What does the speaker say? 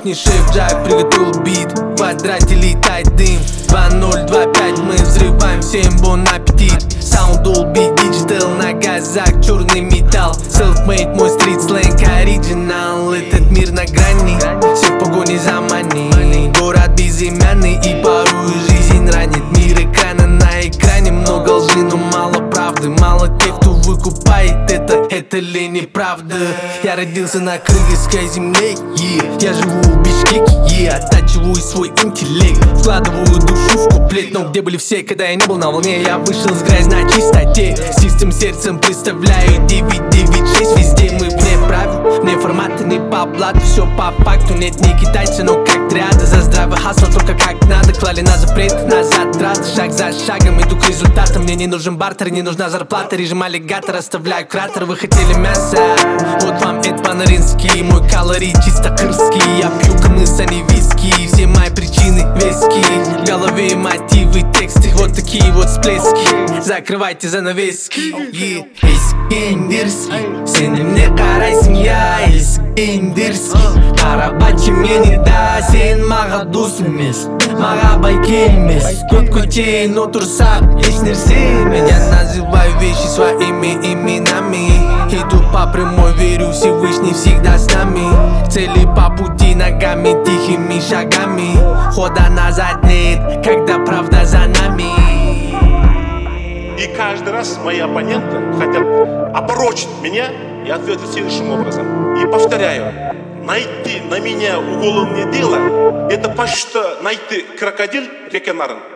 кухне шеф-джайв приготовил бит. В квадрате летает дым. 2025 мы взрываем, всем бон аппетит. Sound Dolby Digital, на газах черный металл. Self-made, мой стрит сленг оригинал. Этот мир на грани, все в погоне за money. Город безымянный и порой жизнь ранит. Мир экрана на экране, много лжи, но мало правды. Мало тех, кто выкупает это ли неправда? Я родился на кыргызской земле, я живу в Бишкеке, оттачиваю свой интеллект, вкладываю душу в куплет. Но где были все, когда я не был на волне? Я вышел с грязи на чистоте, с чистым сердцем представляю 996. Везде мы вне правил, вне формата, не по блату, все по факту. Нет, не китайцы, но как триада. За здравый хасл, только как надо. Клали на запрет, назад рады. Шаг за шагом иду к результатам. Мне не нужен бартер, не нужна зарплата. Режим аллигатор, оставляю кратер. Вы хотели мясо? Вот вам это по-нарински. Мой калорий чисто кырский. Я пью кымыс, а не виски. Все мои причины вески. В голове мотивы, тексты. Вот такие вот всплески. Закрывайте занавески. Искендерский, сенімне қарайсың, я Искендерский. Қарабачы мені да, сен маға дос емес, маға бай келмес. Көп көтейін отырсақ, еш нәрсе емес. Я называю вещи своими именами. Иду по прямой, верю, Всевышний всегда с нами. Цели по пути ногами, тихими шагами. Хода назад нет, когда правда за нами. И каждый раз мои оппоненты хотят опорочить меня и ответить следующим образом. И повторяю, найти на меня уголовное дело — это почти найти крокодил реки Нарын.